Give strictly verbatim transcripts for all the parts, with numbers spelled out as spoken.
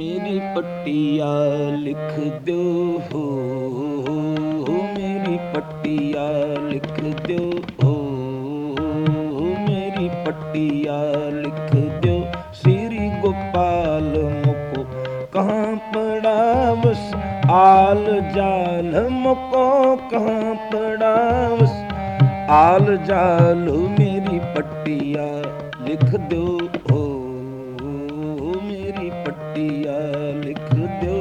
मेरी पट्टिया लिख दो हो, मेरी पट्टिया लिख दो हो, मेरी पट्टिया लिख दो। श्री गोपाल मुको कहाँ पड़ा बस आल जाल, मुको कहाँ पड़ा बस आल जाल। मेरी पट्टिया लिख दो हो, मेरी पट्टिया लिख दो।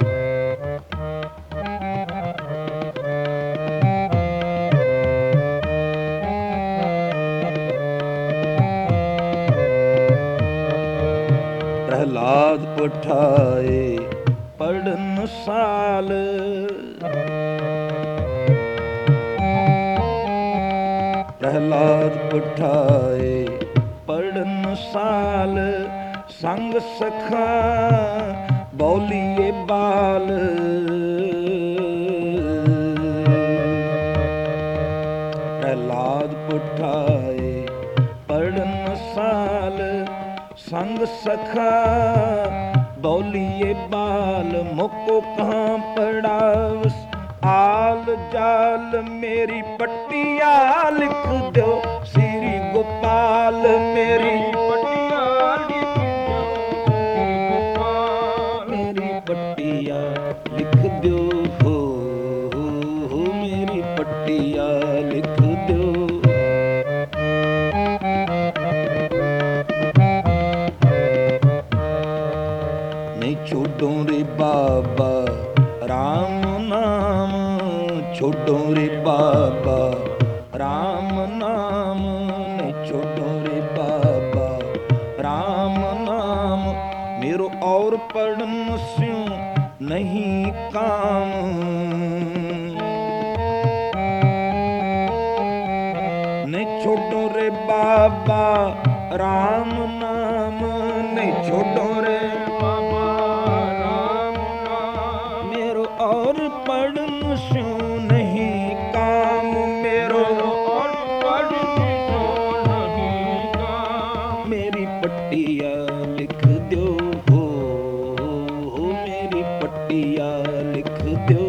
प्रहलाद उठाए पढ़न साल, प्रहलाद उठाए पढ़न साल, संग सखा बौलिए बाल। प्रहलाद उठाए पढ़न साल, संग सखा बौलिए बाल। मुको कहाँ पड़ा आल जाल, मेरी पट्टिया लिख दो। श्री गोपाल मेरी पट्टिया लिख दो, मेरी पट्टिया लिख दो हो, मेरी पट्टिया लिख दो। नहीं छोड़ो रे बाबा राम नाम, छोड़ो रे बाबा राम नाम, नहीं छोड़ो रे बाबा राम नाम। मेरो और पढ़न स्यों नहीं काम, नहीं छोड़ो रे बाबा राम नाम, नहीं छोड़ो रे बाबा राम नाम। मेरो और पढ़न स्यों नहीं काम, मेरो और पढ़न स्यों नहीं काम। मेरी पट्टिया लिख दो हो, मेरी पट्टिया लिख दो।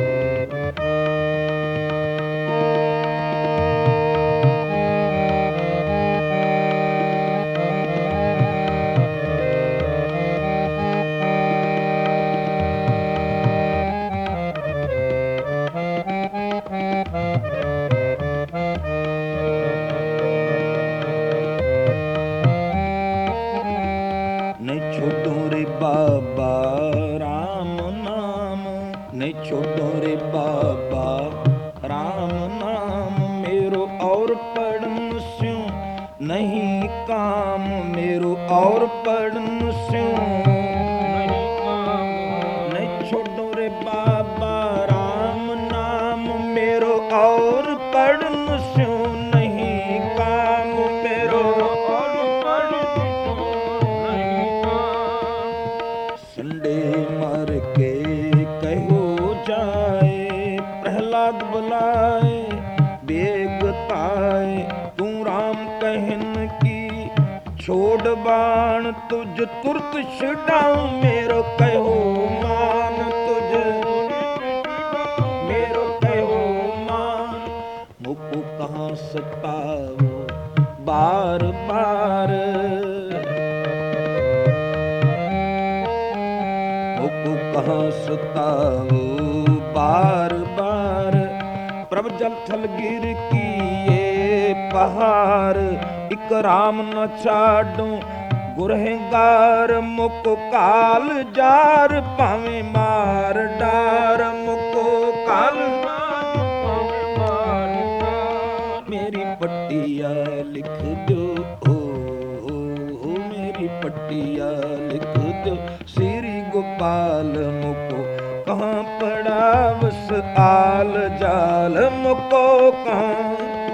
नहीं छोड़ो रे बाबा राम नाम, नहीं छोड़ो रे बाबा राम नाम। मेरो और पढ़न स्यों नहीं काम, मेरो और पढ़न स्यों नहीं काम। नहीं छोड़ो रे बाबा राम नाम, मेरो और पढ़न स्यों नहीं काम, मेरो और पढ़न संडे मर के कहो जाए, प्रहलाद बुलाए बेगताए। तू राम कहन की छोड़ बाण, तुझ तुरत छुड़ाऊं मेरो कहो मान। तुझ मेरो कहो मान, मुको कहाँ सताओ बार बार, मुको कहाँ सताओ बार बार। प्रभ जल थल गिर किए पहाड़, इक राम न छाडूं गुरहेगार। मुको काल जार भावे मार डार, मुको काल मार डार। मेरी पट्टिया लिख दो हो, मेरी पट्टिया लिख दो। श्री गोपाल मुको कहाँ पड़ा बस आल जाल, मुको कहाँ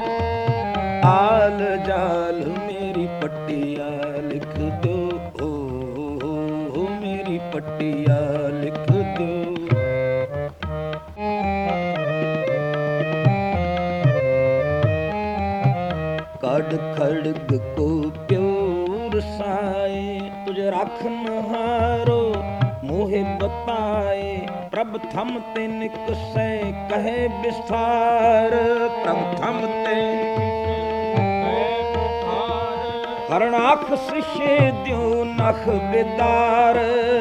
आल जाल। मेरी पट्टिया लिख दो हो, मेरी पट्टिया लिख दो। कड़ खड़ग को प्योर साए, तुझे राखन हारो मोहे बताए प्रभ थम ते निकसै कहे विस्तार प्रभ थम ते करणाख शिष्य द्यो नख बिदार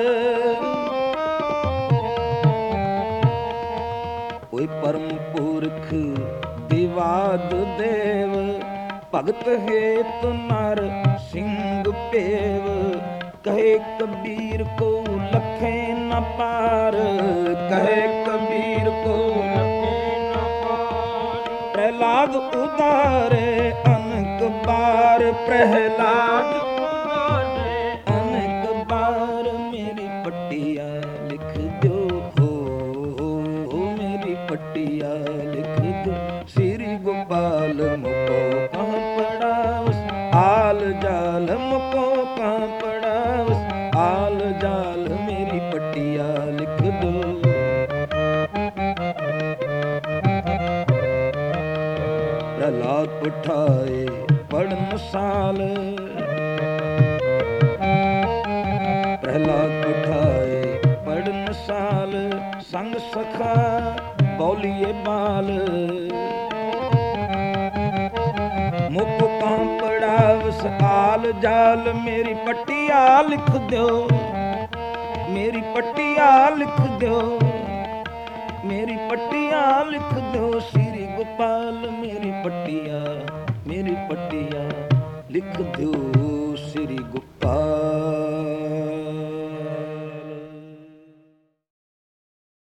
कोई परम पुरख दिवाद देव भगत हेत नर सिंह पेव कहे कबीर को लखे न पार कहे कबीर को लखे न पार प्रहलाद उदारे अनक बार प्रहलाद उदारे अनक बार मेरी पट्टिया लिख दो हो, हो, हो मेरी पट्टिया लिख दो श्री गोपाल मुको कहाँ पड़ा उस आल जाल मुको कहाँ पड़ा उस आल जाल मेरी पट्टिया लिख दो। प्रहलाद उठाए पढ़न साल प्रहलाद उठाए पढ़न साल संग सखा बौलिए बाल मुख कहाँ पड़ा उस आल जाल मेरी पट्टिया लिख दो मेरी पट्टिया लिख दो मेरी पट्टिया लिख दो श्री गोपाल मेरी पट्टिया मेरी पट्टिया लिख दो।